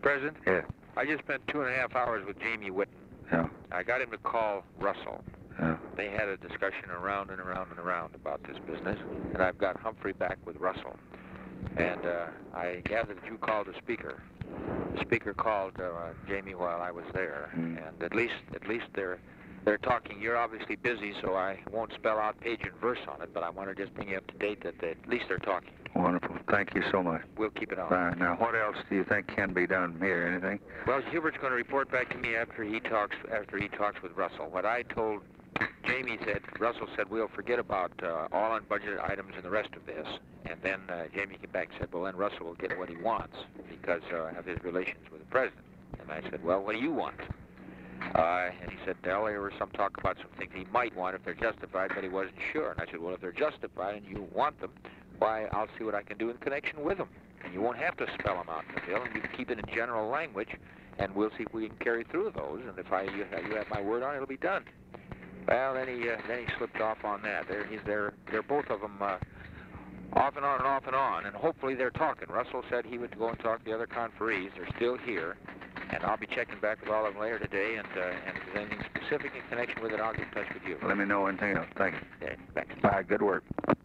President? Yeah. I just spent 2.5 hours with Jamie Whitten. Yeah. I got him to call Russell. Yeah. They had a discussion around and around and around about this business, and I've got Humphrey back with Russell. And I gathered that you called the speaker. The speaker called Jamie while I was there, and at least they're talking. You're obviously busy, so I won't spell out page and verse on it, but I want to just bring you up to date that at least they're talking. Wonderful. Thank you so much. We'll keep it on. Right. Now, what else do you think can be done here? Anything? Well, Hubert's going to report back to me after he talks with Russell. What I told Jamie said, Russell said, we'll forget about all unbudgeted items and the rest of this. And then Jamie came back and said, well, then Russell will get what he wants because of his relations with the president. And I said, well, what do you want? And he said, well, there was some talk about some things he might want if they're justified, but he wasn't sure. And I said, well, if they're justified and you want them, why, I'll see what I can do in connection with them. And you won't have to spell them out in the bill, and you can keep it in general language, and we'll see if we can carry through those. And if you have my word on it, it'll be done. Well, then he slipped off on that. They're both of them off and on and off and on, and hopefully they're talking. Russell said he would go and talk to the other conferees. They're still here, and I'll be checking back with all of them later today, and if there's anything specific in connection with it, I'll get in touch with you. Let me know anything else. Thank you. Yeah, thanks. Bye. Good work.